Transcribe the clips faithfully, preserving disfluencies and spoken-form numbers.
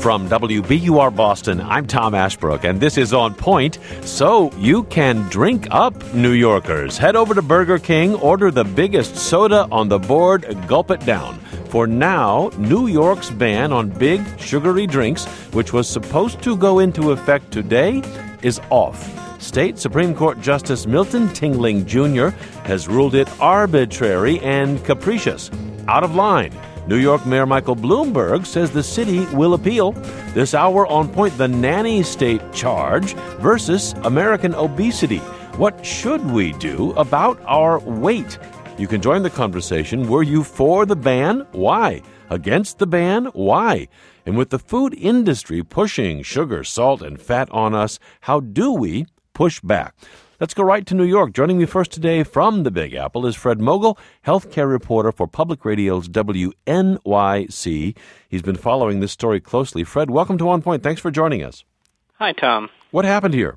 From W B U R Boston, I'm Tom Ashbrook, and this is On Point, so you can drink up, New Yorkers. Head over to Burger King, order the biggest soda on the board, gulp it down. For now, New York's ban on big, sugary drinks, which was supposed to go into effect today, is off. State Supreme Court Justice Milton Tingling Junior has ruled it arbitrary and capricious, out of line. New York Mayor Michael Bloomberg says the city will appeal. This hour on Point, the nanny state charge versus American obesity. What should we do about our weight? You can join the conversation. Were you for the ban? Why? Against the ban? Why? And with the food industry pushing sugar, salt, and fat on us, how do we push back? Let's go right to New York. Joining me first today from the Big Apple is Fred Mogul, healthcare reporter for Public Radio's W N Y C. He's been following this story closely. Fred, welcome to On Point. Thanks for joining us. Hi, Tom. What happened here?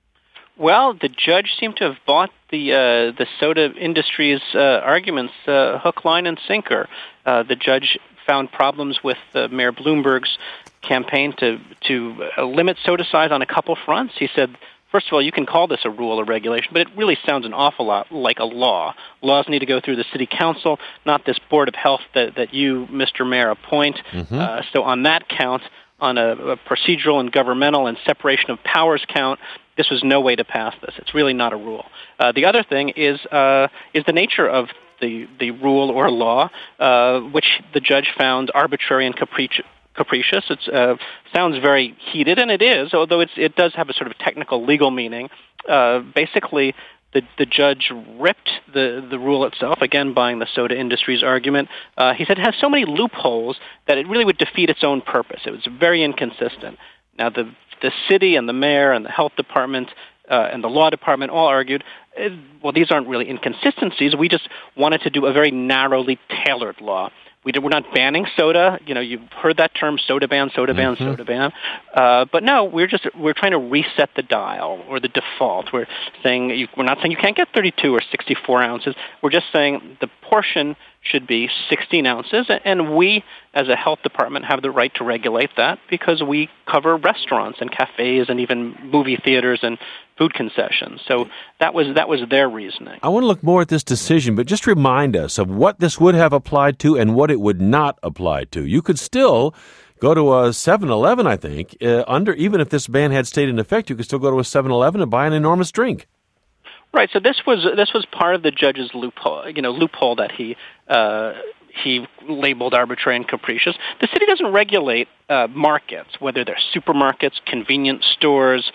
Well, the judge seemed to have bought the uh, the soda industry's uh, arguments uh, hook, line, and sinker. Uh, the judge found problems with uh, Mayor Bloomberg's campaign to to uh, limit soda size on a couple fronts. He said, first of all, you can call this a rule or regulation, but it really sounds an awful lot like a law. Laws need to go through the city council, not this board of health that, that you, Mister Mayor, appoint. Mm-hmm. Uh, so on that count, on a, a procedural and governmental and separation of powers count, this was no way to pass this. It's really not a rule. Uh, the other thing is uh, is the nature of the, the rule or law, uh, which the judge found arbitrary and capricious. Capricious. It uh, sounds very heated, and it is, although it's, it does have a sort of technical legal meaning. Uh, basically, the, the judge ripped the, the rule itself, again, buying the soda industry's argument. Uh, he said it has so many loopholes that it really would defeat its own purpose. It was very inconsistent. Now, the, the city and the mayor and the health department uh, and the law department all argued, uh, well, these aren't really inconsistencies. We just wanted to do a very narrowly tailored law. We did, we're not banning soda. You know, you've heard that term, soda ban, soda ban, mm-hmm. soda ban. Uh, but no, we're just we're trying to reset the dial or the default. We're saying you, we're not saying you can't get thirty-two or sixty-four ounces. We're just saying the portion should be sixteen ounces, and we, as a health department, have the right to regulate that because we cover restaurants and cafes and even movie theaters and food concessions. So that was that was their reasoning. I want to look more at this decision, but just remind us of what this would have applied to and what it would not apply to. You could still go to a seven eleven, I think, uh, under even if this ban had stayed in effect, you could still go to a seven eleven and buy an enormous drink. Right. So this was this was part of the judge's loophole, you know, loophole that he uh, he labeled arbitrary and capricious. The city doesn't regulate uh, markets, whether they're supermarkets, convenience stores,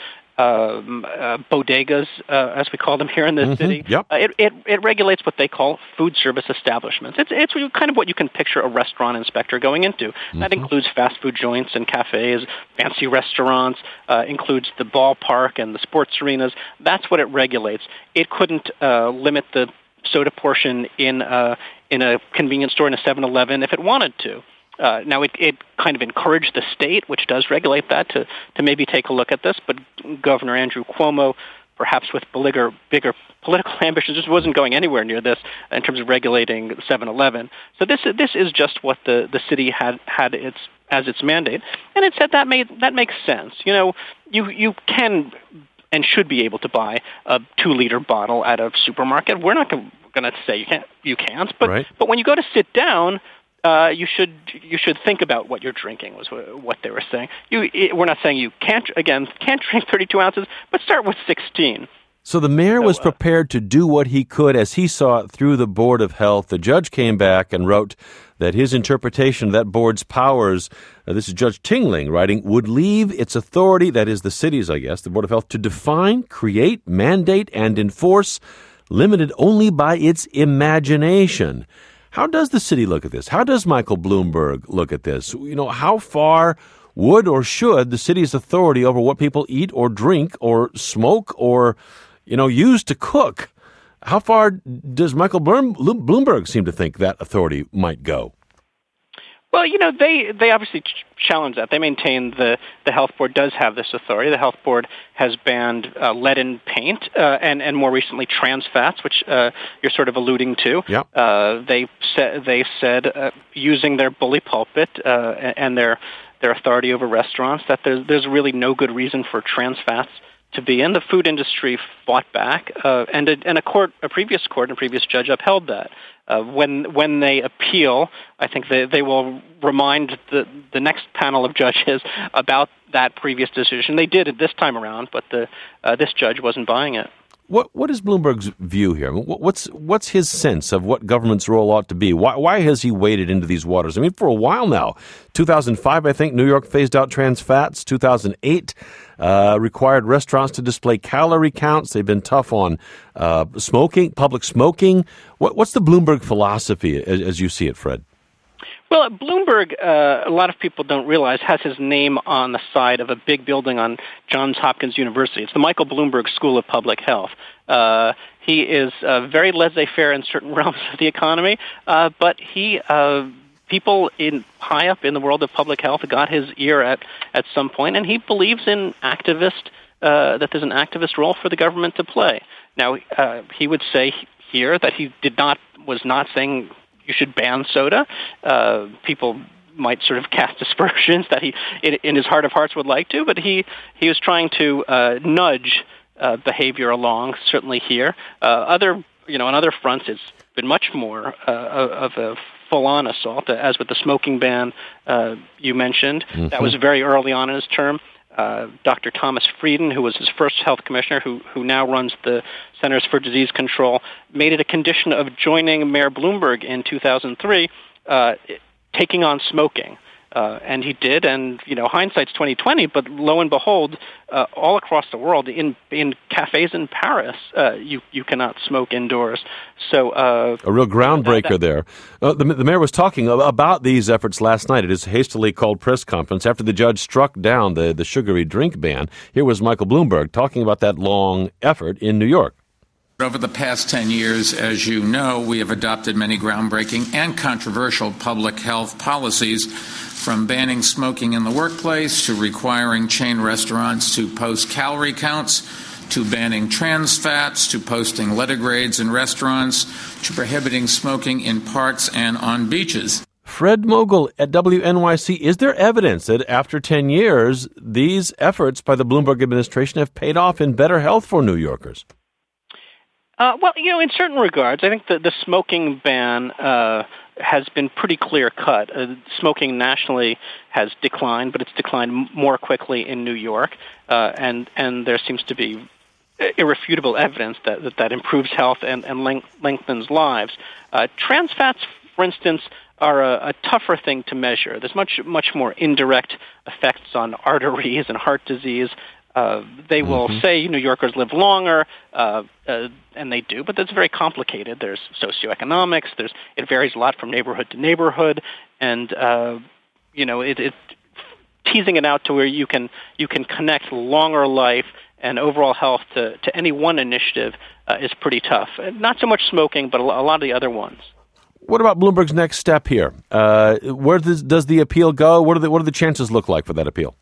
Um, uh, bodegas, uh, as we call them here in this mm-hmm. city. Yep. Uh, it, it, it regulates what they call food service establishments. It's, it's kind of what you can picture a restaurant inspector going into. Mm-hmm. That includes fast food joints and cafes, fancy restaurants, uh, includes the ballpark and the sports arenas. That's what it regulates. It couldn't uh, limit the soda portion in, uh, in a convenience store in a seven eleven if it wanted to. Uh, now, it, it kind of encouraged the state, which does regulate that, to, to maybe take a look at this, but Governor Andrew Cuomo, perhaps with bigger, bigger political ambitions, just wasn't going anywhere near this in terms of regulating seven eleven. So this, this is just what the, the city had, had its, as its mandate, and it said that, made, that makes sense. You know, you, you can and should be able to buy a two-liter bottle at a supermarket. We're not going to say you can't, you can't, but, right. but when you go to sit down, Uh, you should you should think about what you're drinking, was what they were saying. You, it, we're not saying you can't, again, can't drink thirty-two ounces, but start with sixteen. So the mayor so, was uh, prepared to do what he could as he saw it through the Board of Health. The judge came back and wrote that his interpretation of that board's powers, uh, this is Judge Tingling writing, would leave its authority, that is the city's, I guess, the Board of Health, to define, create, mandate, and enforce, limited only by its imagination. How does the city look at this? How does Michael Bloomberg look at this? You know, how far would or should the city's authority over what people eat or drink or smoke or, you know, use to cook, how far does Michael Bloomberg seem to think that authority might go? Well, you know, they, they obviously ch- challenge that. They maintain the, the health board does have this authority. The health board has banned uh, lead in paint uh, and, and more recently trans fats, which uh, you're sort of alluding to. Yep. Uh, they, sa- they said, uh, using their bully pulpit uh, and their their authority over restaurants, that there's, there's really no good reason for trans fats to be in. The food industry fought back, uh, and, a, and a court, a previous court and a previous judge upheld that. Uh, when when they appeal, I think they, they will remind the, the next panel of judges about that previous decision. They did it this time around, but the uh, this judge wasn't buying it. What what is Bloomberg's view here? What's what's his sense of what government's role ought to be? Why why has he waded into these waters? I mean, for a while now. two thousand five, I think, New York phased out trans fats. two thousand eight uh, required restaurants to display calorie counts. They've been tough on uh, smoking, public smoking. What what's the Bloomberg philosophy as, as you see it, Fred? Well, Bloomberg, uh, a lot of people don't realize, has his name on the side of a big building on Johns Hopkins University. It's the Michael Bloomberg School of Public Health. Uh, he is uh, very laissez-faire in certain realms of the economy, uh, but he, uh, people in high up in the world of public health got his ear at, at some point, and he believes in activist, uh, that there's an activist role for the government to play. Now, uh, he would say here that he did not, was not saying you should ban soda. Uh, people might sort of cast aspersions that he, in, in his heart of hearts, would like to, but he, he was trying to uh, nudge uh, behavior along, certainly here. Uh, other, you know, on other fronts, it's been much more uh, of a full-on assault, as with the smoking ban uh, you mentioned. Mm-hmm. That was very early on in his term. Uh, Doctor Thomas Frieden, who was his first health commissioner, who who now runs the Centers for Disease Control, made it a condition of joining Mayor Bloomberg in two thousand three, uh, taking on smoking. Uh, and he did, and, you know, hindsight's twenty twenty, but lo and behold, uh, all across the world, in in cafes in Paris, uh, you, you cannot smoke indoors. So uh, a real groundbreaker that, that, there. Uh, the, the mayor was talking about these efforts last night at his hastily called press conference after the judge struck down the, the sugary drink ban. Here was Michael Bloomberg talking about that long effort in New York. Over the past ten years, as you know, we have adopted many groundbreaking and controversial public health policies, from banning smoking in the workplace to requiring chain restaurants to post calorie counts, to banning trans fats, to posting letter grades in restaurants, to prohibiting smoking in parks and on beaches. Fred Mogul at W N Y C, is there evidence that after ten years, these efforts by the Bloomberg administration have paid off in better health for New Yorkers? Uh, well, you know, in certain regards, I think the, the smoking ban uh, has been pretty clear-cut. Uh, smoking nationally has declined, but it's declined more quickly in New York, uh, and and there seems to be irrefutable evidence that that, that improves health and, and length, lengthens lives. Uh, trans fats, for instance, are a, a tougher thing to measure. There's much much more indirect effects on arteries and heart disease. Uh, they will mm-hmm. say New Yorkers live longer, uh, uh, and they do, but that's very complicated. There's socioeconomics. There's it varies a lot from neighborhood to neighborhood, and uh, you know, it, it teasing it out to where you can you can connect longer life and overall health to, to any one initiative uh, is pretty tough. Not so much smoking, but a lot of the other ones. What about Bloomberg's next step here? Uh, where does, does the appeal go? What are the what do the chances look like for that appeal?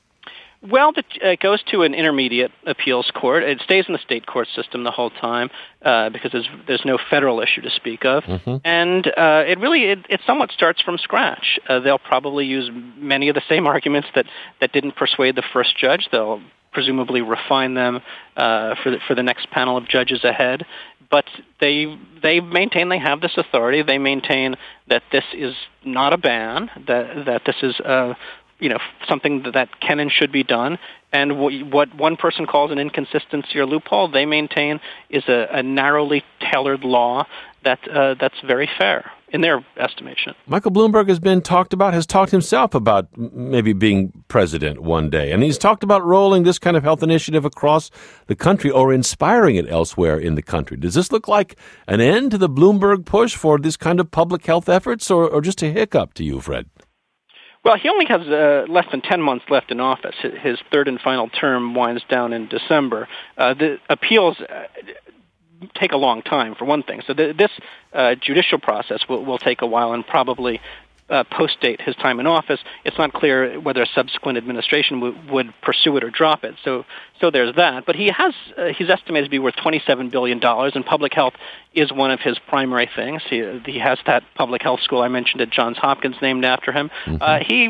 Well, it goes to an intermediate appeals court. It stays in the state court system the whole time uh, because there's, there's no federal issue to speak of. Mm-hmm. And uh, it really, it, it somewhat starts from scratch. Uh, they'll probably use many of the same arguments that, that didn't persuade the first judge. They'll presumably refine them uh, for, the, for the next panel of judges ahead. But they they maintain they have this authority. They maintain that this is not a ban, that, that this is a you know, something that can and should be done. And what one person calls an inconsistency or loophole, they maintain is a, a narrowly tailored law that uh, that's very fair in their estimation. Michael Bloomberg has been talked about, has talked himself about maybe being president one day. And he's talked about rolling this kind of health initiative across the country or inspiring it elsewhere in the country. Does this look like an end to the Bloomberg push for this kind of public health efforts or, or just a hiccup to you, Fred? Well, he only has uh, less than ten months left in office. His third and final term winds down in December. Uh, the appeals uh, take a long time, for one thing. So the, this uh, judicial process will, will take a while and probably uh, post-date his time in office. It's not clear whether a subsequent administration w- would pursue it or drop it. So so there's that. But he has uh, he's estimated to be worth twenty-seven billion dollars, and public health is one of his primary things. He, he has that public health school I mentioned at Johns Hopkins named after him. Mm-hmm. Uh, he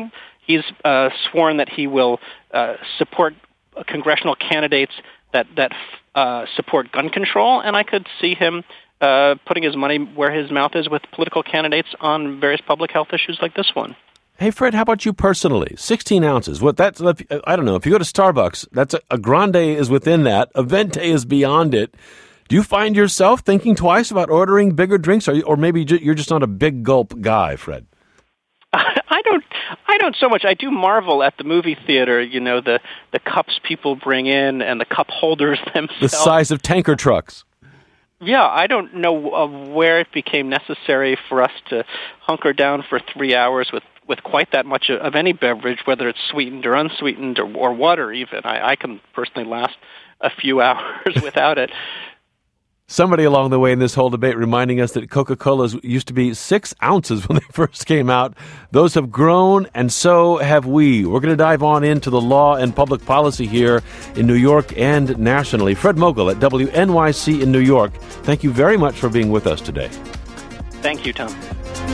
he's uh, sworn that he will uh, support congressional candidates that that uh, support gun control, and I could see him uh, putting his money where his mouth is with political candidates on various public health issues like this one. Hey, Fred, how about you personally? sixteen ounces. What that's, I don't know. If you go to Starbucks, that's a, a grande is within that. A venti is beyond it. Do you find yourself thinking twice about ordering bigger drinks, or, or maybe you're just not a big gulp guy, Fred? I don't. I don't so much. I do marvel at the movie theater. You know, the the cups people bring in and the cup holders themselves. The size of tanker trucks. Yeah, I don't know uh, where it became necessary for us to hunker down for three hours with, with quite that much of, of any beverage, whether it's sweetened or unsweetened or, or water even. I, I can personally last a few hours without it. Somebody along the way in this whole debate reminding us that Coca-Colas used to be six ounces when they first came out. Those have grown, and so have we. We're going to dive on into the law and public policy here in New York and nationally. Fred Mogul at W N Y C in New York, thank you very much for being with us today. Thank you, Tom.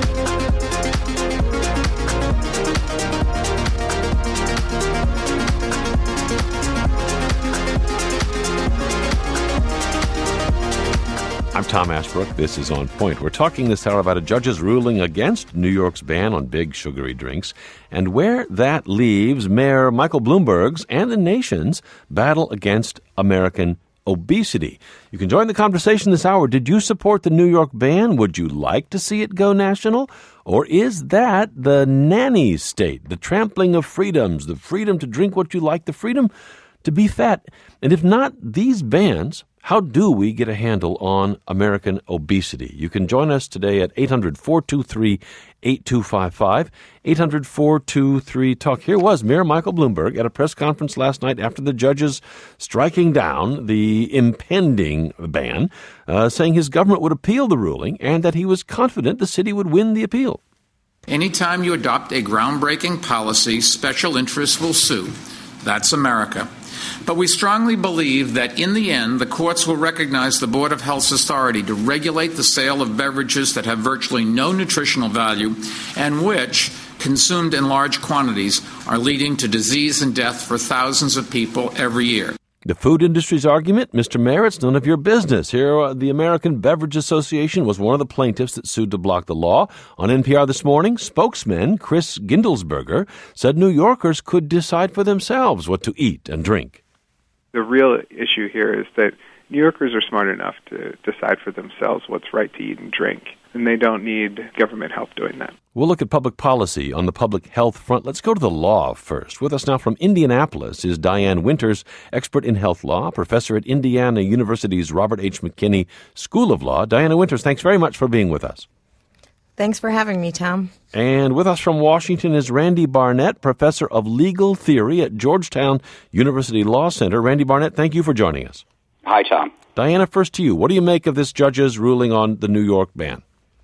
I'm Tom Ashbrook. This is On Point. We're talking this hour about a judge's ruling against New York's ban on big sugary drinks and where that leaves Mayor Michael Bloomberg's and the nation's battle against American obesity. You can join the conversation this hour. Did you support the New York ban? Would you like to see it go national? Or is that the nanny state, the trampling of freedoms, the freedom to drink what you like, the freedom to be fat? And if not these bans, how do we get a handle on American obesity? You can join us today at eight hundred, four two three, eight two five five, eight hundred, four two three, talk. Here was Mayor Michael Bloomberg at a press conference last night after the judges striking down the impending ban, uh, saying his government would appeal the ruling and that he was confident the city would win the appeal. Anytime you adopt a groundbreaking policy, special interests will sue. That's America. But we strongly believe that in the end, the courts will recognize the Board of Health's authority to regulate the sale of beverages that have virtually no nutritional value and which, consumed in large quantities, are leading to disease and death for thousands of people every year. The food industry's argument, Mister Mayor, it's none of your business. Here, uh, the American Beverage Association was one of the plaintiffs that sued to block the law. On N P R this morning, spokesman Chris Gindelsberger said New Yorkers could decide for themselves what to eat and drink. The real issue here is that New Yorkers are smart enough to decide for themselves what's right to eat and drink, and they don't need government help doing that. We'll look at public policy on the public health front. Let's go to the law first. With us now from Indianapolis is Diane Winters, expert in health law, professor at Indiana University's Robert H. McKinney School of Law. Diana Winters, thanks very much for being with us. Thanks for having me, Tom. And with us from Washington is Randy Barnett, professor of legal theory at Georgetown University Law Center. Randy Barnett, thank you for joining us. Hi, Tom. Diana, first to you. What do you make of this judge's ruling on the New York ban?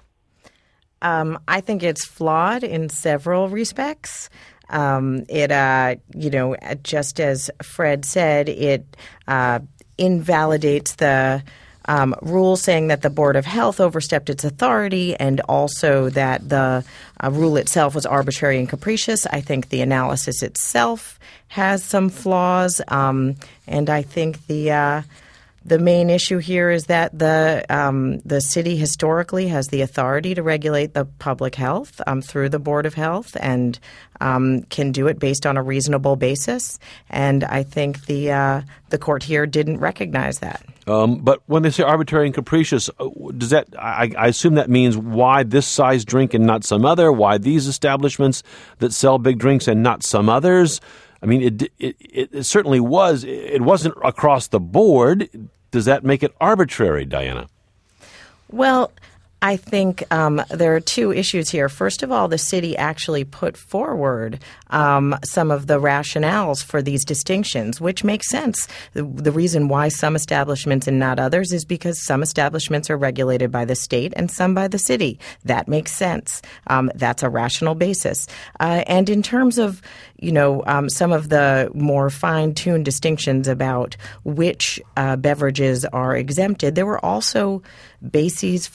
Um, I think it's flawed in several respects. Um, it, uh, you know, just as Fred said, it uh, invalidates the Um, rule saying that the Board of Health overstepped its authority and also that the uh, rule itself was arbitrary and capricious. I think the analysis itself has some flaws, um, and I think the uh, the main issue here is that the um, the city historically has the authority to regulate the public health um, through the Board of Health and um, can do it based on a reasonable basis. And I think the uh, the court here didn't recognize that. Um, but when they say arbitrary and capricious, does that? I, I assume that means why this size drink and not some other? Why these establishments that sell big drinks and not some others? I mean, it it, it certainly was. It wasn't across the board. Does that make it arbitrary, Diana? Well, I think um, there are two issues here. First of all, the city actually put forward um, some of the rationales for these distinctions, which makes sense. The, the reason why some establishments and not others is because some establishments are regulated by the state and some by the city. That makes sense. Um, that's a rational basis. Uh, and in terms of, you know, um, some of the more fine-tuned distinctions about which uh, beverages are exempted, there were also bases for that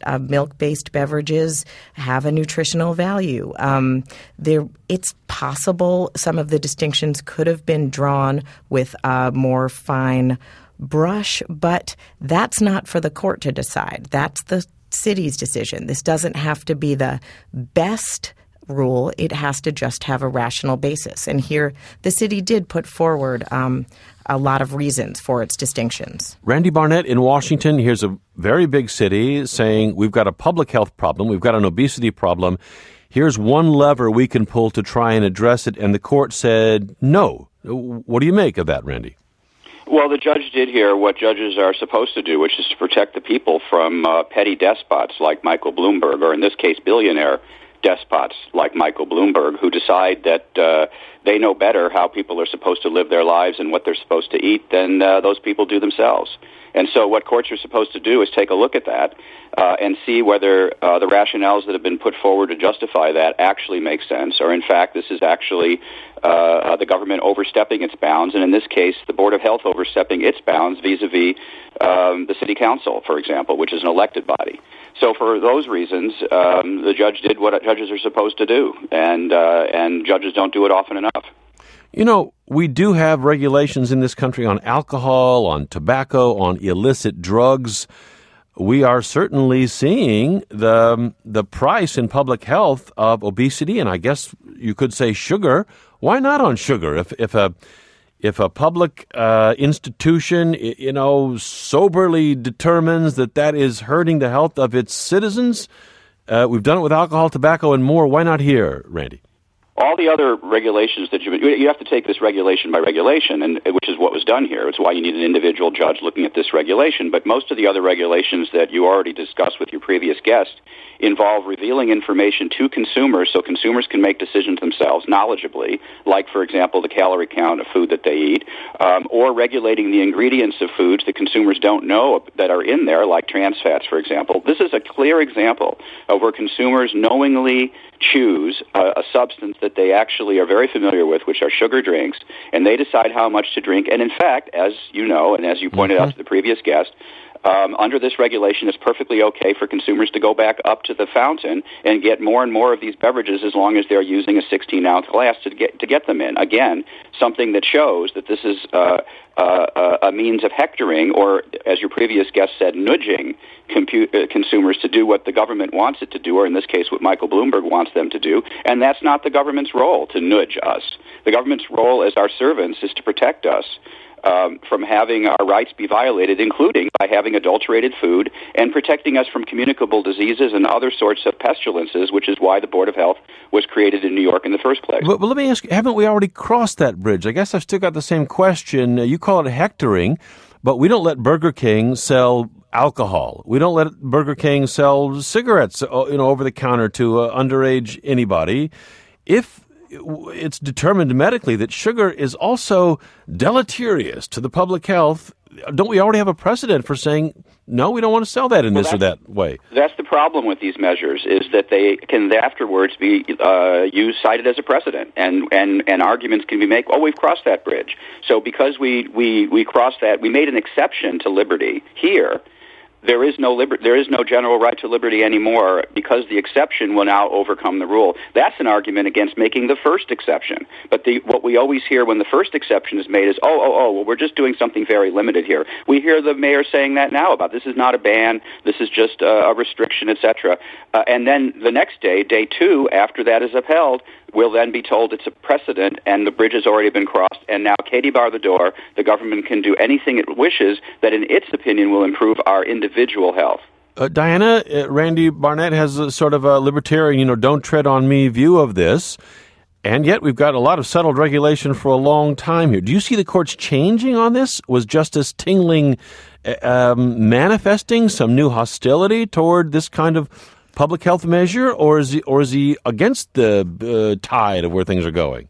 uh, milk-based beverages have a nutritional value. Um, there, it's possible some of the distinctions could have been drawn with a more fine brush, but that's not for the court to decide. That's the city's decision. This doesn't have to be the best rule. It has to just have a rational basis. And here, the city did put forward um, a lot of reasons for its distinctions. Randy Barnett in Washington, here's a very big city saying we've got a public health problem, we've got an obesity problem. Here's one lever we can pull to try and address it. And the court said no. What do you make of that, Randy? Well, the judge did hear what judges are supposed to do, which is to protect the people from uh, petty despots like Michael Bloomberg, or in this case, billionaire despots like Michael Bloomberg, who decide that uh, they know better how people are supposed to live their lives and what they're supposed to eat than uh, those people do themselves. And so what courts are supposed to do is take a look at that uh, and see whether uh, the rationales that have been put forward to justify that actually make sense, or in fact this is actually uh, the government overstepping its bounds, and in this case the Board of Health overstepping its bounds vis-a-vis um, the City Council, for example, which is an elected body. So for those reasons, um, the judge did what judges are supposed to do, and uh, and judges don't do it often enough. You know, we do have regulations in this country on alcohol, on tobacco, on illicit drugs. We are certainly seeing the the price in public health of obesity, and I guess you could say sugar. Why not on sugar? If if a if a public uh, institution, you know, soberly determines that that is hurting the health of its citizens, uh, we've done it with alcohol, tobacco, and more. Why not here, Randy? All the other regulations that you you have to take this regulation by regulation, and which is what was done here. It's why you need an individual judge looking at this regulation. But most of the other regulations that you already discussed with your previous guest involve revealing information to consumers so consumers can make decisions themselves knowledgeably, like, for example, the calorie count of food that they eat, um, or regulating the ingredients of foods that consumers don't know that are in there, like trans fats, for example. This is a clear example of where consumers knowingly choose a, a substance that they actually are very familiar with, which are sugar drinks, and they decide how much to drink. And in fact, as you know, and as you pointed mm-hmm. out to the previous guest, Um, under this regulation, it's perfectly okay for consumers to go back up to the fountain and get more and more of these beverages as long as they're using a sixteen-ounce glass to get to get them in. Again, something that shows that this is uh, uh, a means of hectoring, or, as your previous guest said, nudging compu- uh, consumers to do what the government wants it to do, or in this case, what Michael Bloomberg wants them to do. And that's not the government's role, to nudge us. The government's role as our servants is to protect us Um, from having our rights be violated, including by having adulterated food and protecting us from communicable diseases and other sorts of pestilences, which is why the Board of Health was created in New York in the first place. But, but let me ask you, haven't we already crossed that bridge? I guess I've still got the same question. You call it hectoring, but we don't let Burger King sell alcohol. We don't let Burger King sell cigarettes, you know, over the counter to uh, underage anybody. If it's determined medically that sugar is also deleterious to the public health, don't we already have a precedent for saying, no, we don't want to sell that in well, this or that way? That's the problem with these measures, is that they can afterwards be uh, used, cited as a precedent, and, and, and arguments can be made, oh, we've crossed that bridge. So because we, we, we crossed that, we made an exception to liberty here. There is no liber- there is no general right to liberty anymore because the exception will now overcome the rule. That's an argument against making the first exception. But the, what we always hear when the first exception is made is, oh, oh, oh, well, we're just doing something very limited here. We hear the mayor saying that now about this is not a ban, this is just a, a restriction, et cetera. Uh, and then the next day, day two, after that is upheld, we'll then be told it's a precedent and the bridge has already been crossed, and now Katie bar the door, the government can do anything it wishes that in its opinion will improve our individual health. Uh, Diana, uh, Randy Barnett has a sort of a libertarian, you know, don't tread on me view of this, and yet we've got a lot of settled regulation for a long time here. Do you see the courts changing on this? Was Justice Tingling uh, um, manifesting some new hostility toward this kind of public health measure, or is he, or is he against the uh, tide of where things are going?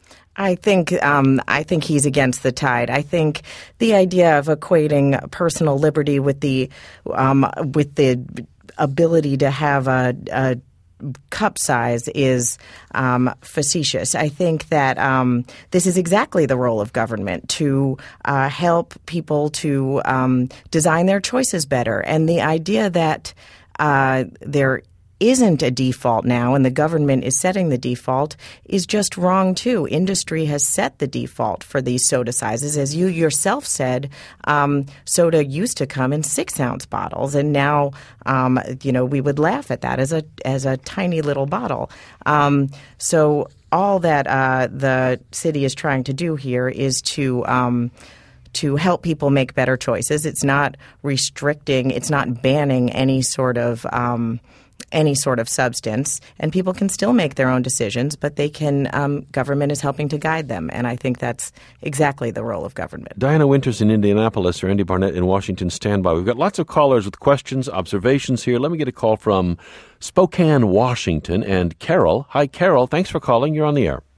I think um, I think he's against the tide. I think the idea of equating personal liberty with the um, with the ability to have a, a cup size is um, facetious. I think that um, this is exactly the role of government, to uh, help people to um, design their choices better, and the idea that uh, there isn't a default now and the government is setting the default is just wrong too. Industry has set the default for these soda sizes. As you yourself said, um, soda used to come in six-ounce bottles, and now um, you know we would laugh at that as a as a tiny little bottle. Um, so all that uh, the city is trying to do here is to um, to help people make better choices. It's not restricting. It's not banning any sort of um, any sort of substance, and people can still make their own decisions, but they can. Um, government is helping to guide them, and I think that's exactly the role of government. Diana Winters in Indianapolis, or Andy Barnett in Washington, stand by. We've got lots of callers with questions, observations here. Let me get a call from Spokane, Washington, and Carol. Hi, Carol. Thanks for calling. You're on the air.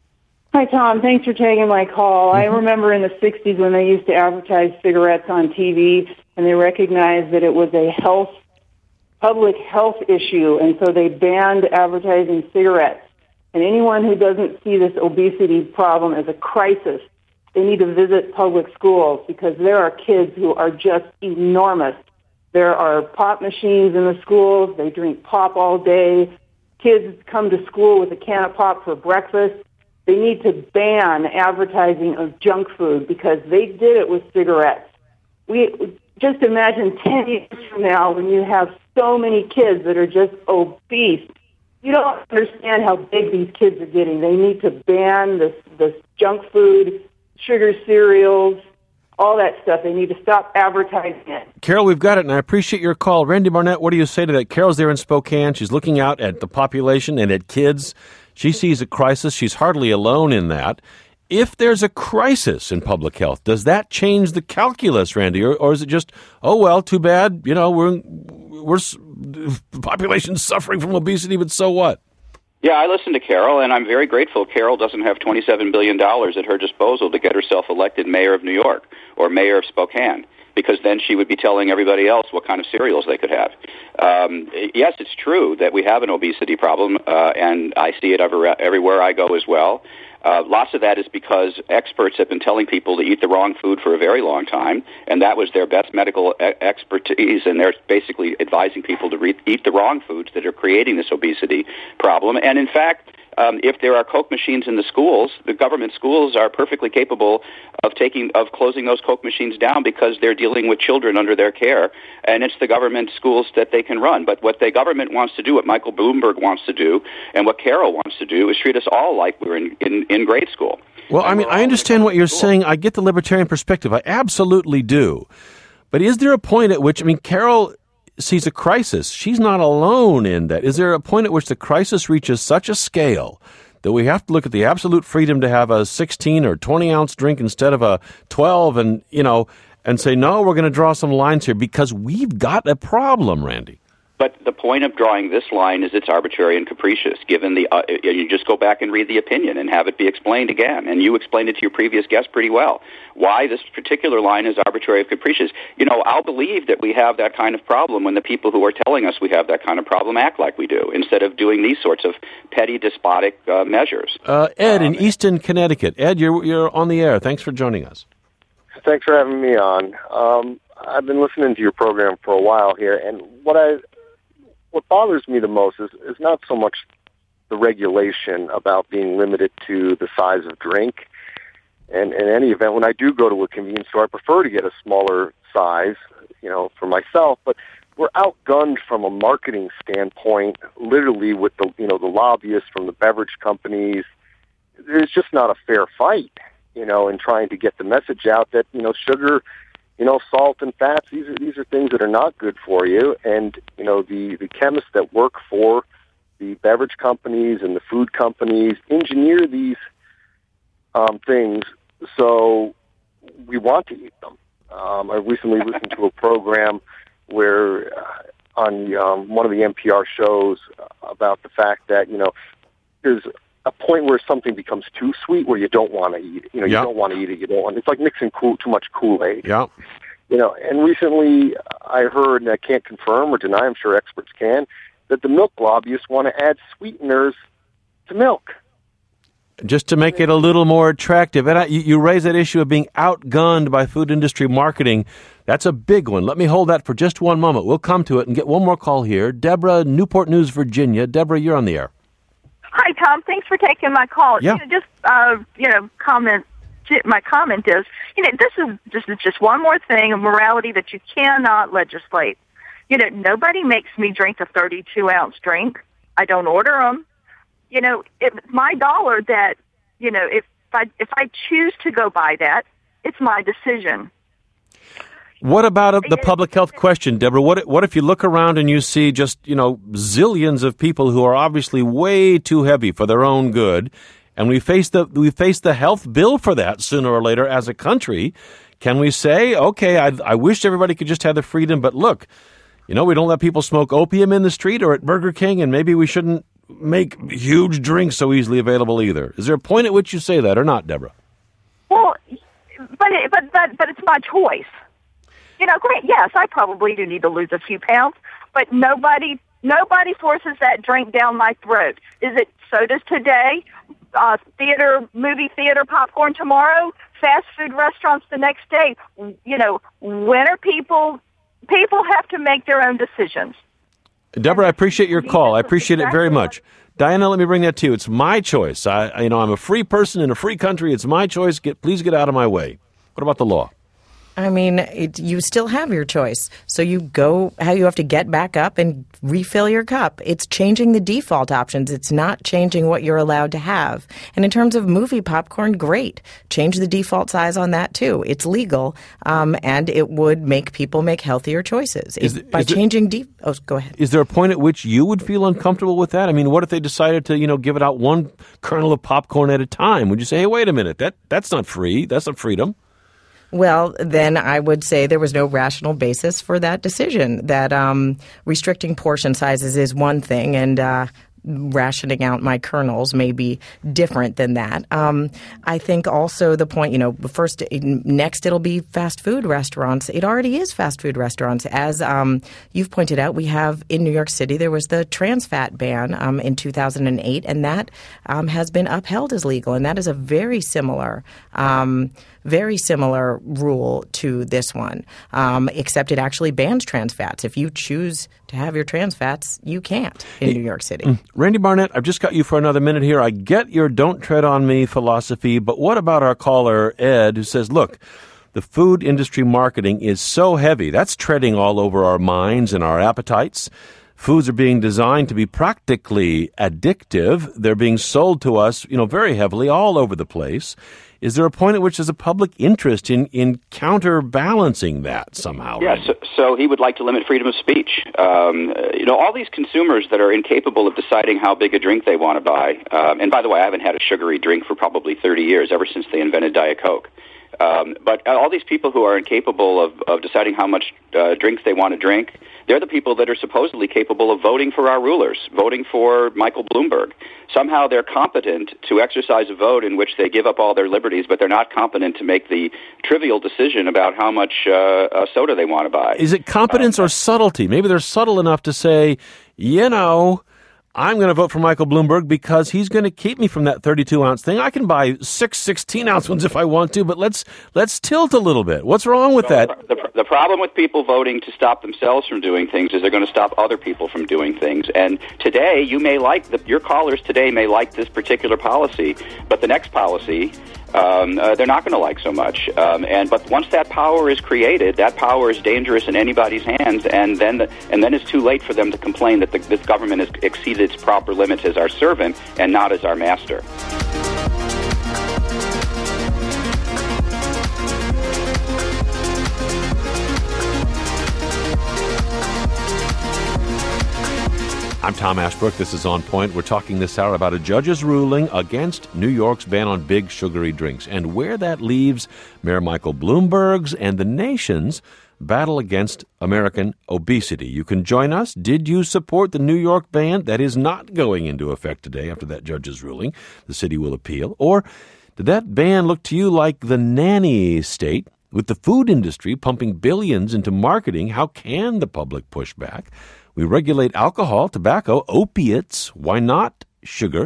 Hi, Tom. Thanks for taking my call. Mm-hmm. I remember in the sixties when they used to advertise cigarettes on T V, and they recognized that it was a health public health issue, and so they banned advertising cigarettes. And anyone who doesn't see this obesity problem as a crisis, they need to visit public schools, because there are kids who are just enormous. There are pop machines in the schools. They drink pop all day. Kids come to school with a can of pop for breakfast. They need to ban advertising of junk food, because they did it with cigarettes. We just imagine ten years from now when you have so many kids that are just obese. You don't understand how big these kids are getting. They need to ban this, this junk food, sugar cereals, all that stuff. They need to stop advertising it. Carol, we've got it, and I appreciate your call. Randy Barnett, what do you say to that? Carol's there in Spokane. She's looking out at the population and at kids. She sees a crisis. She's hardly alone in that. If there's a crisis in public health, does that change the calculus, Randy, or, or is it just, oh well, too bad, you know, we're we're the population's suffering from obesity, but so what? Yeah, I listened to Carol, and I'm very grateful Carol doesn't have twenty-seven billion dollars at her disposal to get herself elected mayor of New York or mayor of Spokane, because then she would be telling everybody else what kind of cereals they could have. Um, yes, it's true that we have an obesity problem, uh, and I see it everywhere, everywhere I go as well. Uh, lots of that is because experts have been telling people to eat the wrong food for a very long time, and that was their best medical e- expertise, and they're basically advising people to re- eat the wrong foods that are creating this obesity problem. And in fact, Um, if there are Coke machines in the schools, the government schools are perfectly capable of taking of closing those Coke machines down, because they're dealing with children under their care, and it's the government schools that they can run. But what the government wants to do, what Michael Bloomberg wants to do, and what Carol wants to do, is treat us all like we're in, in, in grade school. Well, I mean, I understand what you're saying. I get the libertarian perspective. I absolutely do. But is there a point at which, I mean, Carol sees a crisis. She's not alone in that. Is there a point at which the crisis reaches such a scale that we have to look at the absolute freedom to have a sixteen or twenty ounce drink instead of a twelve, and, you know, and say, no, we're going to draw some lines here because we've got a problem, Randy? But the point of drawing this line is it's arbitrary and capricious, given the, uh, you just go back and read the opinion and have it be explained again. And you explained it to your previous guest pretty well, why this particular line is arbitrary and capricious. You know, I'll believe that we have that kind of problem when the people who are telling us we have that kind of problem act like we do, instead of doing these sorts of petty, despotic uh, measures. Uh, Ed um, in Easton, Connecticut. Ed, you're, you're on the air. Thanks for joining us. Thanks for having me on. Um, I've been listening to your program for a while here, and what I What bothers me the most is, is not so much the regulation about being limited to the size of drink. And in any event, when I do go to a convenience store, I prefer to get a smaller size, you know, for myself. But we're outgunned from a marketing standpoint, literally with the, you know, the lobbyists from the beverage companies. There's just not a fair fight, you know, in trying to get the message out that, you know, sugar, you know, salt and fats, these are these are things that are not good for you. And, you know, the, the chemists that work for the beverage companies and the food companies engineer these um, things so we want to eat them. Um, I recently listened to a program where uh, on um, one of the N P R shows about the fact that, you know, there's a point where something becomes too sweet where you don't want to eat it. You know, yeah. you don't want to eat it. You don't want. It's like mixing cool, too much Kool-Aid. Yeah. You know, and recently I heard, and I can't confirm or deny, I'm sure experts can, that the milk lobbyists want to add sweeteners to milk. Just to make it a little more attractive. And I, you, you raise that issue of being outgunned by food industry marketing. That's a big one. Let me hold that for just one moment. We'll come to it and get one more call here. Deborah, Newport News, Virginia. Deborah, you're on the air. Hi, Tom. Thanks for taking my call. Yeah. You know, just, uh, you know, comment. My comment is, you know, this is just, just one more thing of morality that you cannot legislate. You know, nobody makes me drink a thirty-two ounce drink. I don't order them. You know, it's my dollar that, you know, if I, if I choose to go buy that, it's my decision. What about the public health question, Deborah? What what if you look around and you see just, you know, zillions of people who are obviously way too heavy for their own good, and we face the we face the health bill for that sooner or later as a country? Can we say, okay, I, I wish everybody could just have the freedom, but look, you know, we don't let people smoke opium in the street or at Burger King, and maybe we shouldn't make huge drinks so easily available either. Is there a point at which you say that or not, Deborah? Well, but it, but but but it's my choice. You know, great. Yes, I probably do need to lose a few pounds, but nobody nobody forces that drink down my throat. Is it sodas today, uh, theater, movie theater popcorn tomorrow, fast food restaurants the next day? You know, when are people people have to make their own decisions? Deborah, I appreciate your call. I appreciate it very much. Diana, let me bring that to you. It's my choice. I, you know, I'm a free person in a free country. It's my choice. Get, please get out of my way. What about the law? I mean, it, you still have your choice. So you go how you have to get back up and refill your cup. It's changing the default options. It's not changing what you're allowed to have. And in terms of movie popcorn, great. Change the default size on that, too. It's legal, um, and it would make people make healthier choices. Is, it, by is changing de- – oh, go ahead. Is there a point at which you would feel uncomfortable with that? I mean, what if they decided to, you know, give it out one kernel of popcorn at a time? Would you say, hey, wait a minute, that that's not free. That's not freedom. Well, then I would say there was no rational basis for that decision, that um, restricting portion sizes is one thing and uh, rationing out my kernels may be different than that. Um, I think also the point, you know, first, next it'll be fast food restaurants. It already is fast food restaurants. As um, you've pointed out, we have in New York City, there was the trans fat ban um, in two thousand eight, and that um, has been upheld as legal. And that is a very similar um Very similar rule to this one, um, except it actually bans trans fats. If you choose to have your trans fats, you can't in New York City. Randy Barnett, I've just got you for another minute here. I get your don't tread on me philosophy, but what about our caller, Ed, who says, look, the food industry marketing is so heavy. That's treading all over our minds and our appetites. Foods are being designed to be practically addictive. They're being sold to us, you know, very heavily all over the place. Is there a point at which there's a public interest in, in counterbalancing that somehow? Yes, yeah, so, so he would like to limit freedom of speech. Um, you know, all these consumers that are incapable of deciding how big a drink they want to buy, um, and by the way, I haven't had a sugary drink for probably thirty years, ever since they invented Diet Coke. Um, but all these people who are incapable of, of deciding how much uh, drinks they want to drink, they're the people that are supposedly capable of voting for our rulers, voting for Michael Bloomberg. Somehow they're competent to exercise a vote in which they give up all their liberties, but they're not competent to make the trivial decision about how much uh, uh, soda they want to buy. Is it competence um, or subtlety? Maybe they're subtle enough to say, you know, I'm going to vote for Michael Bloomberg because he's going to keep me from that thirty-two ounce thing. I can buy six sixteen ounce ones if I want to, but let's let's tilt a little bit. What's wrong with so that? The, the problem with people voting to stop themselves from doing things is they're going to stop other people from doing things. And today, you may like, the, your callers today may like this particular policy, but the next policy, um, uh, they're not going to like so much. Um, and but once that power is created, that power is dangerous in anybody's hands, and then the, and then it's too late for them to complain that the, this government has exceeded its proper limits as our servant and not as our master. I'm Tom Ashbrook. This is On Point. We're talking this hour about a judge's ruling against New York's ban on big sugary drinks and where that leaves Mayor Michael Bloomberg's and the nation's battle against American obesity. You can join us. Did you support the New York ban? That is not going into effect today after that judge's ruling. The city will appeal. Or did that ban look to you like the nanny state? With the food industry pumping billions into marketing, how can the public push back? We regulate alcohol, tobacco, opiates. Why not sugar?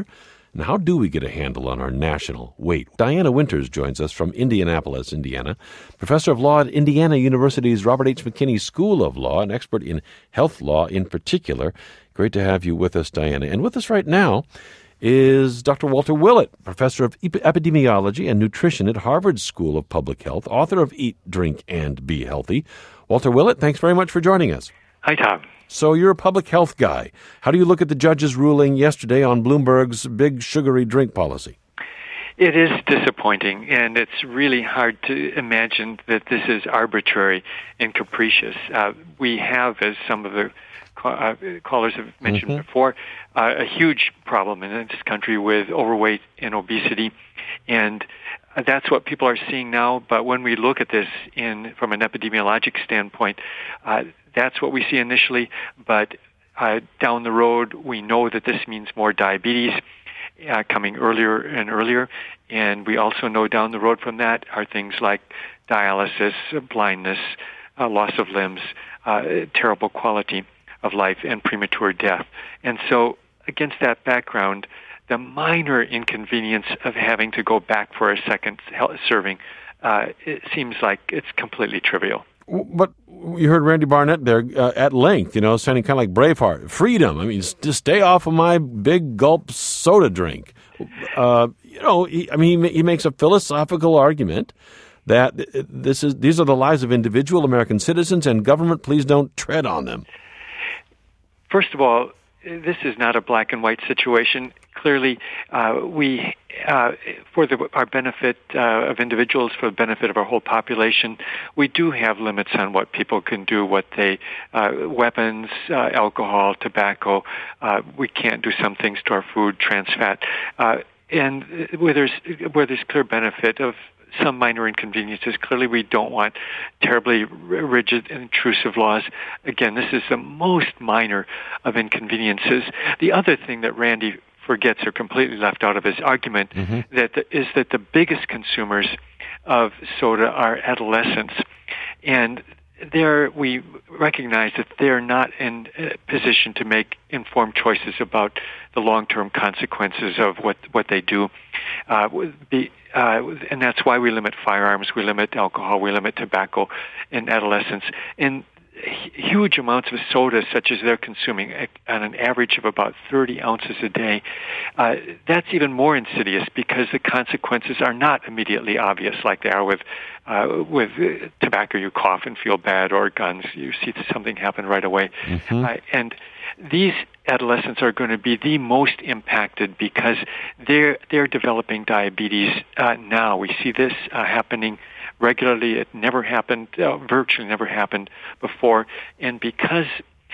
And how do we get a handle on our national weight? Diana Winters joins us from Indianapolis, Indiana, professor of law at Indiana University's Robert H. McKinney School of Law, an expert in health law in particular. Great to have you with us, Diana. And with us right now is Doctor Walter Willett, professor of epidemiology and nutrition at Harvard School of Public Health, author of Eat, Drink, and Be Healthy. Walter Willett, thanks very much for joining us. Hi, Tom. So you're a public health guy. How do you look at the judge's ruling yesterday on Bloomberg's big sugary drink policy? It is disappointing, and it's really hard to imagine that this is arbitrary and capricious. Uh, we have, as some of the uh, callers have mentioned mm-hmm. before, uh, a huge problem in this country with overweight and obesity, and that's what people are seeing now. But when we look at this in from an epidemiologic standpoint, uh, that's what we see initially. But uh, down the road, we know that this means more diabetes uh, coming earlier and earlier. And we also know down the road from that are things like dialysis, blindness, uh, loss of limbs, uh, terrible quality of life, and premature death. And so against that background, the minor inconvenience of having to go back for a second serving, uh, it seems like it's completely trivial. But you heard Randy Barnett there uh, at length, you know, sounding kind of like Braveheart. Freedom. I mean, just stay off of my big gulp soda drink. Uh, you know, he, I mean, he, he makes a philosophical argument that this is these are the lives of individual American citizens, and government, please don't tread on them. First of all, this is not a black and white situation. Clearly, uh, we, uh, for the, our benefit uh, of individuals, for the benefit of our whole population, we do have limits on what people can do, what they, uh, weapons, uh, alcohol, tobacco. Uh, we can't do some things to our food, trans fat. Uh, and where there's, where there's clear benefit of some minor inconveniences. Clearly, we don't want terribly rigid and intrusive laws. Again, this is the most minor of inconveniences. The other thing that Randy forgets or completely left out of his argument mm-hmm. that the, is that the biggest consumers of soda are adolescents. And there we recognize that they're not in a position to make informed choices about the long-term consequences of what, what they do. Uh, the, uh, and that's why we limit firearms, we limit alcohol, we limit tobacco in adolescents. And huge amounts of soda, such as they're consuming on an average of about thirty ounces a day, uh, that's even more insidious because the consequences are not immediately obvious like they are with uh, with uh, tobacco. You cough and feel bad, or guns, you see something happen right away. Mm-hmm. Uh, and these adolescents are going to be the most impacted because they're they're developing diabetes uh, now. We see this uh, happening regularly. It never happened, uh, virtually never happened before. And because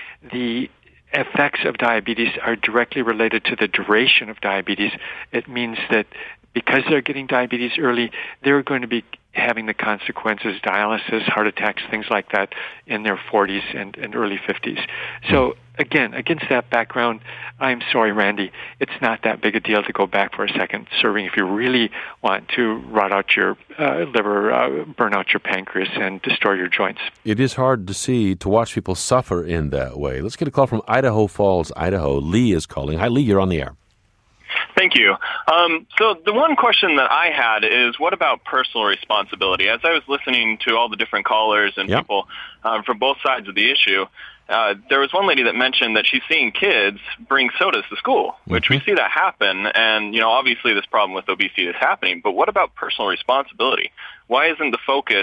the effects of diabetes are directly related to the duration of diabetes, it means that because they're getting diabetes early, they're going to be having the consequences, dialysis, heart attacks, things like that, in their forties and, and early fifties. So, again, against that background, I'm sorry, Randy, it's not that big a deal to go back for a second serving if you really want to rot out your uh, liver, uh, burn out your pancreas, and destroy your joints. It is hard to see, to watch people suffer in that way. Let's get a call from Idaho Falls, Idaho. Lee is calling. Hi, Lee, you're on the air. Thank you. Um, so the one question that I had is, what about personal responsibility? As I was listening to all the different callers and yep. people um, from both sides of the issue, uh, there was one lady that mentioned that she's seeing kids bring sodas to school, which mm-hmm. we see that happen. And, you know, obviously this problem with obesity is happening. But what about personal responsibility? Why isn't the focus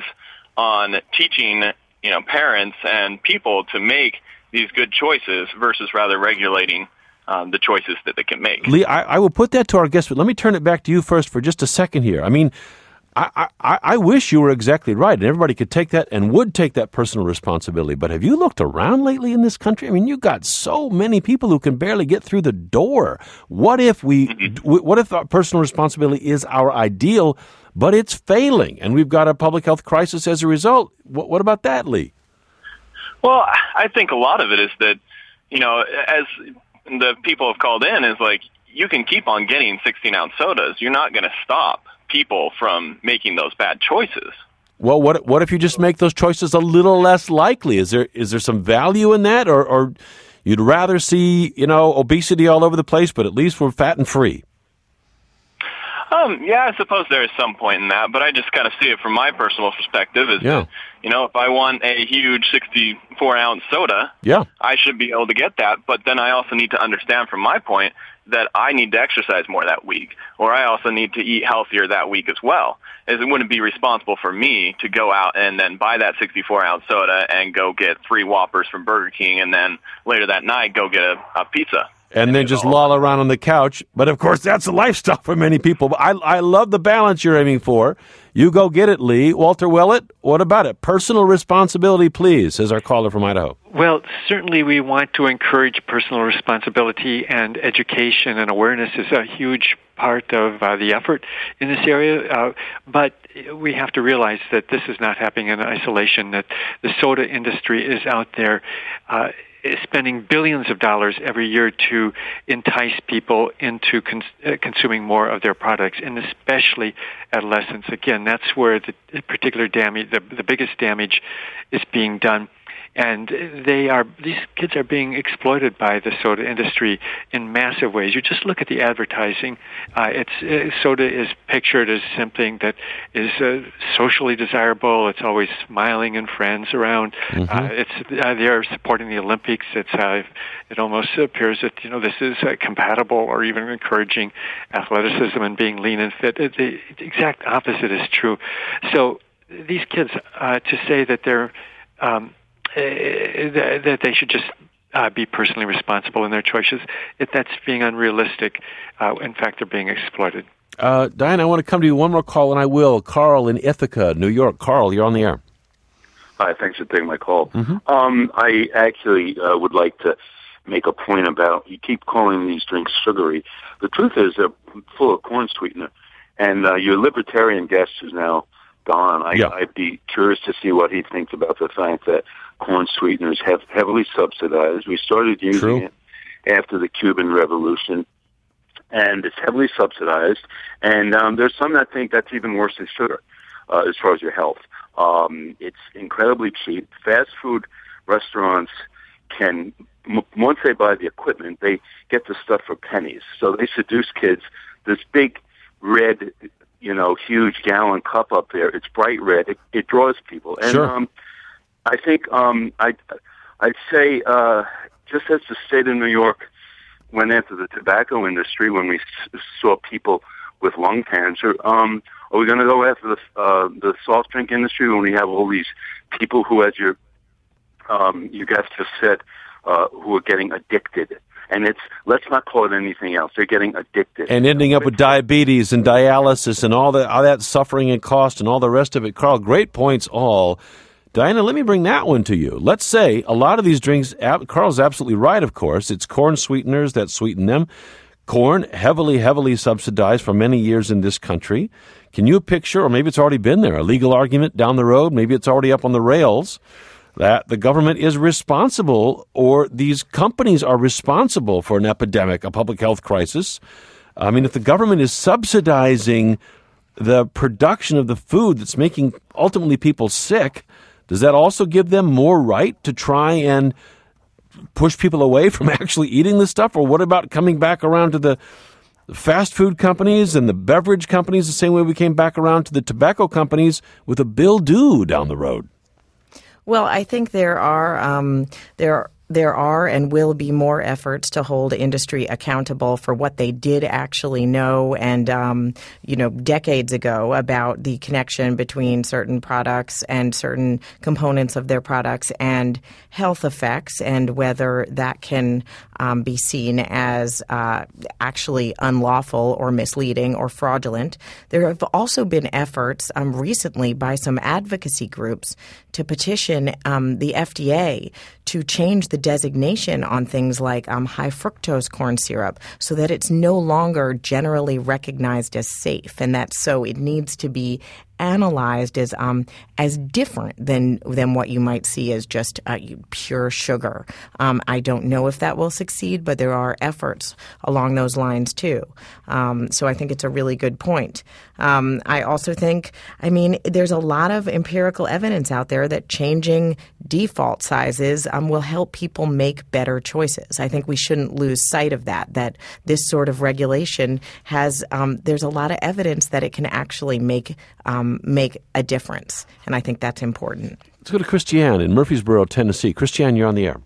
on teaching, you know, parents and people to make these good choices versus rather regulating Um, the choices that they can make? Lee, I, I will put that to our guest, but let me turn it back to you first for just a second here. I mean, I, I, I wish you were exactly right, and everybody could take that and would take that personal responsibility. But have you looked around lately in this country? I mean, you've got so many people who can barely get through the door. What if we? Mm-hmm. What if personal responsibility is our ideal, but it's failing, and we've got a public health crisis as a result? What, what about that, Lee? Well, I think a lot of it is that, you know, as the people have called in, is like, you can keep on getting sixteen-ounce sodas. You're not going to stop people from making those bad choices. Well, what what if you just make those choices a little less likely? Is there is there some value in that, or, or you'd rather see, you know, obesity all over the place, but at least we're fat and free? Um, yeah, I suppose there is some point in that, but I just kind of see it from my personal perspective. Is yeah. that, you know, if I want a huge sixty-four ounce soda, yeah. I should be able to get that. But then I also need to understand from my point that I need to exercise more that week, or I also need to eat healthier that week as well. As it wouldn't be responsible for me to go out and then buy that sixty-four ounce soda and go get three Whoppers from Burger King, and then later that night go get a, a pizza. And then just loll around on the couch. But, of course, that's a lifestyle for many people. I, I love the balance you're aiming for. You go get it, Lee. Walter Willett, what about it? Personal responsibility, please, says our caller from Idaho. Well, certainly we want to encourage personal responsibility, and education and awareness is a huge part of uh, the effort in this area. Uh, but we have to realize that this is not happening in isolation, that the soda industry is out there uh, is spending billions of dollars every year to entice people into cons- uh, consuming more of their products, and especially adolescents. Again, that's where the particular damage, the, the biggest damage is being done. And they are; these kids are being exploited by the soda industry in massive ways. You just look at the advertising. Uh, it's uh, soda is pictured as something that is uh, socially desirable. It's always smiling and friends around. Mm-hmm. Uh, it's uh, they are supporting the Olympics. It's uh, it almost appears that you know this is uh, compatible or even encouraging athleticism and being lean and fit. It, the, the exact opposite is true. So these kids, uh, to say that they're um, Uh, that they should just uh, be personally responsible in their choices, if that's being unrealistic. Uh, in fact, they're being exploited. Uh, Diane, I want to come to you one more call, and I will. Carl in Ithaca, New York. Carl, you're on the air. Hi, thanks for taking my call. Mm-hmm. Um, I actually uh, would like to make a point about, you keep calling these drinks sugary. The truth is they're full of corn sweetener, and uh, your libertarian guest is now gone. I, yeah. I'd be curious to see what he thinks about the fact that corn sweeteners have heavily subsidized. We started using True. it after the Cuban Revolution, and it's heavily subsidized. And um, there's some that think that's even worse than sugar uh, as far as your health. Um, it's incredibly cheap. Fast food restaurants can, m- once they buy the equipment, they get the stuff for pennies. So they seduce kids. This big red, you know, huge gallon cup up there, it's bright red. It, it draws people. And sure. um, I think um, I'd, I'd say uh, just as the state of New York went after the tobacco industry when we s- saw people with lung cancer, um, are we going to go after the uh, the soft drink industry when we have all these people who, as your um, you guys just said, uh, who are getting addicted? And it's, let's not call it anything else. They're getting addicted. And ending up with diabetes and dialysis and all, the, all that suffering and cost and all the rest of it. Carl, great points all. Diana, let me bring that one to you. Let's say a lot of these drinks, Carl's absolutely right, of course. It's corn sweeteners that sweeten them. Corn, heavily, heavily subsidized for many years in this country. Can you picture, or maybe it's already been there, a legal argument down the road, maybe it's already up on the rails, that the government is responsible, or these companies are responsible for an epidemic, a public health crisis? I mean, if the government is subsidizing the production of the food that's making ultimately people sick, does that also give them more right to try and push people away from actually eating this stuff? Or what about coming back around to the fast food companies and the beverage companies the same way we came back around to the tobacco companies with a bill due down the road? Well, I think there are um, there are There are and will be more efforts to hold industry accountable for what they did actually know and, um, you know, decades ago about the connection between certain products and certain components of their products and health effects, and whether that can um, be seen as uh, actually unlawful or misleading or fraudulent. There have also been efforts um, recently by some advocacy groups to petition um, the F D A to change the designation on things like um, high fructose corn syrup so that it's no longer generally recognized as safe, and that so it needs to be analyzed as um, as different than than what you might see as just uh, pure sugar. Um, I don't know if that will succeed, but there are efforts along those lines too. Um, so I think it's a really good point. Um, I also think, I mean, there's a lot of empirical evidence out there that changing default sizes um, will help people make better choices. I think we shouldn't lose sight of that, that this sort of regulation has, um, there's a lot of evidence that it can actually make um, make a difference. And I think that's important. Let's go to Christiane in Murfreesboro, Tennessee. Christiane, you're on the air.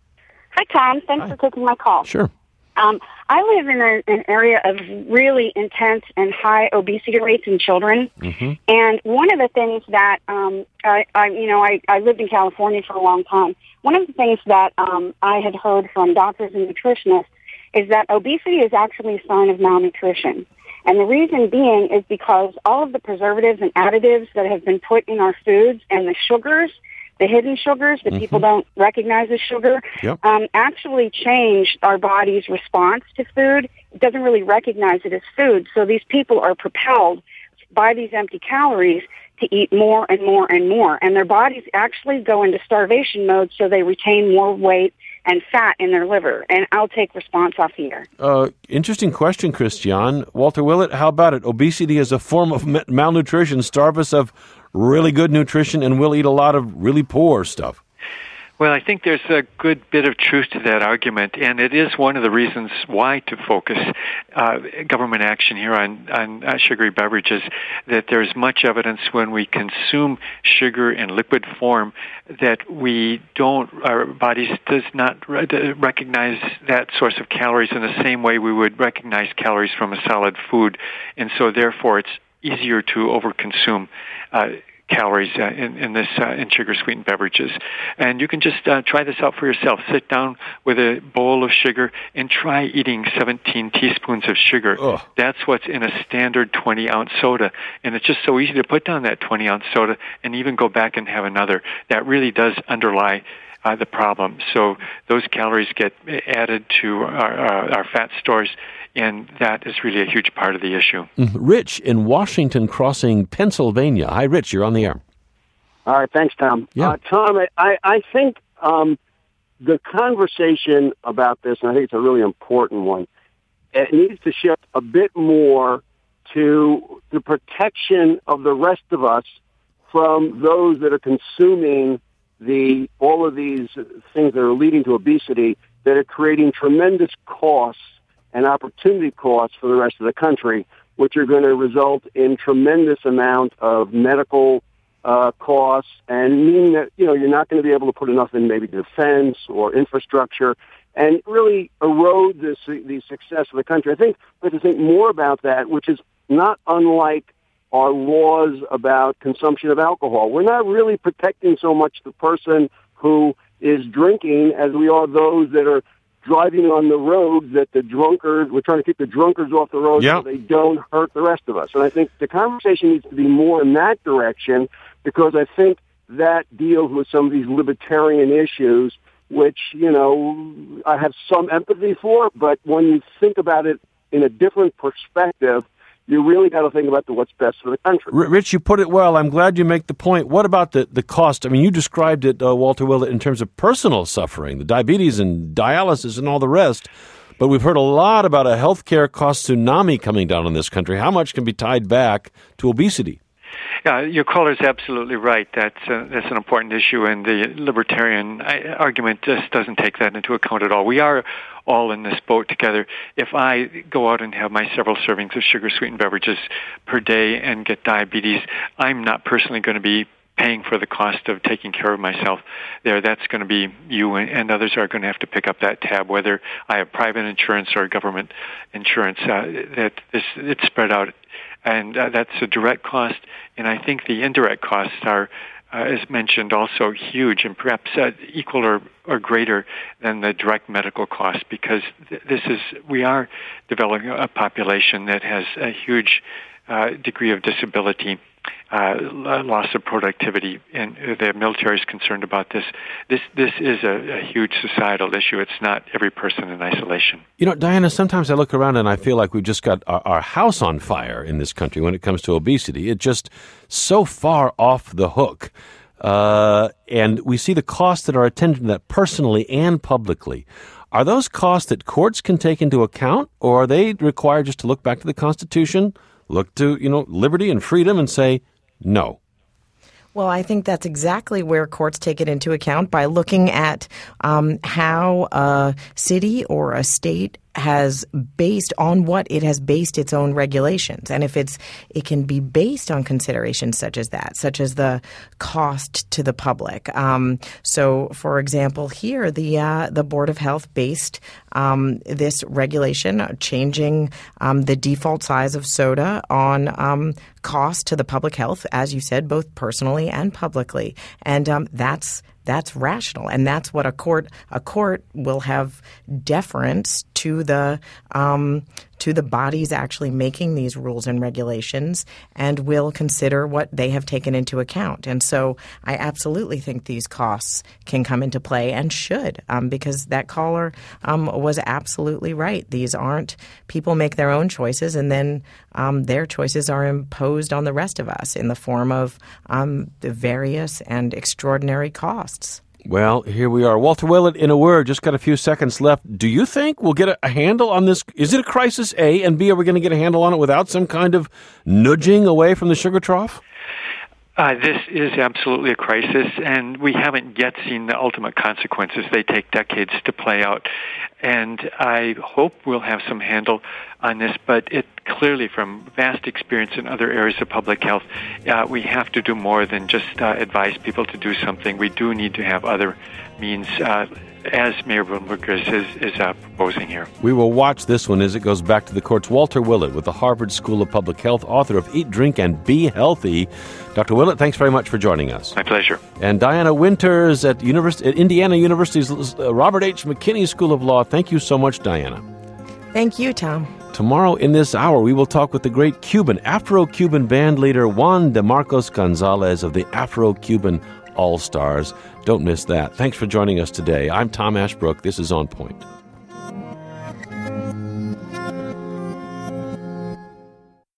Hi, Tom. Thanks Hi. for taking my call. Sure. Um, I live in a, an area of really intense and high obesity rates in children. Mm-hmm. And one of the things that, um, I, I, you know, I, I lived in California for a long time. One of the things that um, I had heard from doctors and nutritionists is that obesity is actually a sign of malnutrition. And the reason being is because all of the preservatives and additives that have been put in our foods and the sugars, the hidden sugars that mm-hmm. people don't recognize as sugar, yep. um, actually change our body's response to food. It doesn't really recognize it as food. So these people are propelled by these empty calories to eat more and more and more. And their bodies actually go into starvation mode so they retain more weight and fat in their liver. And I'll take response off the air. Uh, interesting question, Christiane. Walter Willett, how about it? Obesity is a form of ma- malnutrition. Starve us of really good nutrition, and we'll eat a lot of really poor stuff. Well, I think there's a good bit of truth to that argument, and it is one of the reasons why to focus uh, government action here on, on uh, sugary beverages, that there's much evidence when we consume sugar in liquid form that we don't, our bodies does not re- recognize that source of calories in the same way we would recognize calories from a solid food, and so therefore it's easier to overconsume uh, calories uh, in, in this uh, in sugar-sweetened beverages. And you can just uh, try this out for yourself. Sit down with a bowl of sugar and try eating seventeen teaspoons of sugar. Ugh. That's what's in a standard twenty-ounce soda. And it's just so easy to put down that twenty-ounce soda and even go back and have another. That really does underlie Uh, the problem. So those calories get added to our, our, our fat stores, and that is really a huge part of the issue. Mm-hmm. Rich in Washington Crossing, Pennsylvania. Hi, Rich. You're on the air. All right. Thanks, Tom. Yeah. Uh, Tom, I, I think um, the conversation about this, and I think it's a really important one, it needs to shift a bit more to the protection of the rest of us from those that are consuming the all of these things that are leading to obesity that are creating tremendous costs and opportunity costs for the rest of the country, which are going to result in tremendous amount of medical uh, costs and mean that, you know, you're not going to be able to put enough in maybe defense or infrastructure and really erode this, the success of the country. I think we have to think more about that, which is not unlike our laws about consumption of alcohol. We're not really protecting so much the person who is drinking as we are those that are driving on the road, that the drunkards, we're trying to keep the drunkards off the road yep. so they don't hurt the rest of us. And I think the conversation needs to be more in that direction because I think that deals with some of these libertarian issues, which, you know, I have some empathy for, but when you think about it in a different perspective, you really got to think about the what's best for the country. Rich, you put it well. I'm glad you make the point. What about the, the cost? I mean, you described it, uh, Walter Willett, in terms of personal suffering, the diabetes and dialysis and all the rest. But we've heard a lot about a healthcare cost tsunami coming down in this country. How much can be tied back to obesity? Yeah, your caller is absolutely right. That's uh, that's an important issue, and the libertarian argument just doesn't take that into account at all. We are all in this boat together. If I go out and have my several servings of sugar-sweetened beverages per day and get diabetes, I'm not personally going to be paying for the cost of taking care of myself there. That's going to be you, and others are going to have to pick up that tab, whether I have private insurance or government insurance. Uh, that this, it's spread out. And uh, that's a direct cost, and I think the indirect costs are, uh, as mentioned, also huge and perhaps uh, equal or, or greater than the direct medical cost, because th- this is we are developing a population that has a huge uh, degree of disability. uh, loss of productivity, and the military is concerned about this. This this is a, a huge societal issue. It's not every person in isolation. You know, Diana, sometimes I look around and I feel like we've just got our, our house on fire in this country when it comes to obesity. It's just so far off the hook. Uh, and we see the costs that are attendant to that personally and publicly. Are those costs that courts can take into account, or are they required just to look back to the Constitution, look to, you know, liberty and freedom and say, no? Well, I think that's exactly where courts take it into account by looking at um, how a city or a state has based on what it has based its own regulations. And if it's it can be based on considerations such as that, such as the cost to the public. Um, so, for example, here, the uh, the Board of Health based um, this regulation, changing um, the default size of soda on um, cost to the public health, as you said, both personally and publicly. And um, that's That's rational, and that's what a court a court will have deference to the um, to the bodies actually making these rules and regulations, and will consider what they have taken into account. And so, I absolutely think these costs can come into play and should, um, because that caller um, was absolutely right. These aren't people make their own choices, and then um, their choices are imposed on the rest of us in the form of um, the various and extraordinary costs. Well, here we are. Walter Willett, in a word, just got a few seconds left. Do you think we'll get a, a handle on this? Is it a crisis, A? And B, are we going to get a handle on it without some kind of nudging away from the sugar trough? Uh, this is absolutely a crisis, and we haven't yet seen the ultimate consequences. They take decades to play out, and I hope we'll have some handle on this, but it clearly, from vast experience in other areas of public health, uh, we have to do more than just uh, advise people to do something. We do need to have other means, uh, as Mayor Bloomberg is, is uh, proposing here. We will watch this one as it goes back to the courts. Walter Willett with the Harvard School of Public Health, author of Eat, Drink, and Be Healthy. Doctor Willett, thanks very much for joining us. My pleasure. And Diana Winters at, University, at Indiana University's uh, Robert H. McKinney School of Law. Thank you so much, Diana. Thank you, Tom. Tomorrow in this hour, we will talk with the great Cuban, Afro-Cuban band leader Juan de Marcos Gonzalez of the Afro-Cuban All-Stars. Don't miss that. Thanks for joining us today. I'm Tom Ashbrook. This is On Point.